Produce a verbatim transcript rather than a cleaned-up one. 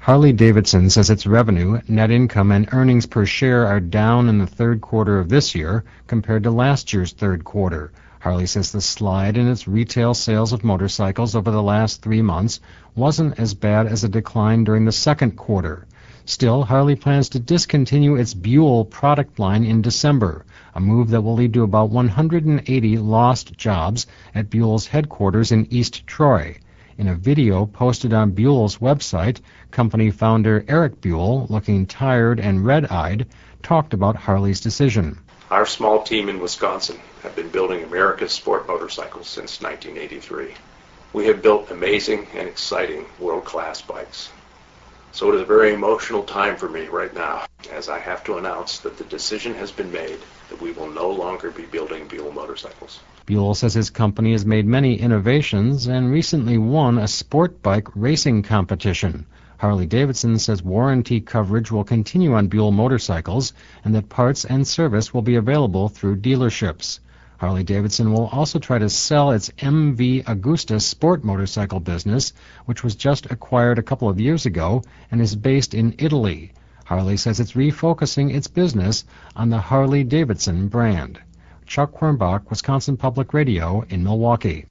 Harley-Davidson says its revenue, net income, and earnings per share are down in the third quarter of this year compared to last year's third quarter. Harley says the slide in its retail sales of motorcycles over the last three months wasn't as bad as a decline during the second quarter. Still, Harley plans to discontinue its Buell product line in December, a move that will lead to about one hundred eighty lost jobs at Buell's headquarters in East Troy. In a video posted on Buell's website, company founder Eric Buell, looking tired and red-eyed, talked about Harley's decision. Our small team in Wisconsin have been building America's sport motorcycles since nineteen eighty-three. We have built amazing and exciting world-class bikes. So it is a very emotional time for me right now, as I have to announce that the decision has been made that we will no longer be building Buell motorcycles. Buell says his company has made many innovations and recently won a sport bike racing competition. Harley-Davidson says warranty coverage will continue on Buell motorcycles and that parts and service will be available through dealerships. Harley-Davidson will also try to sell its M V Agusta sport motorcycle business, which was just acquired a couple of years ago and is based in Italy. Harley says it's refocusing its business on the Harley-Davidson brand. Chuck Quirmbach, Wisconsin Public Radio in Milwaukee.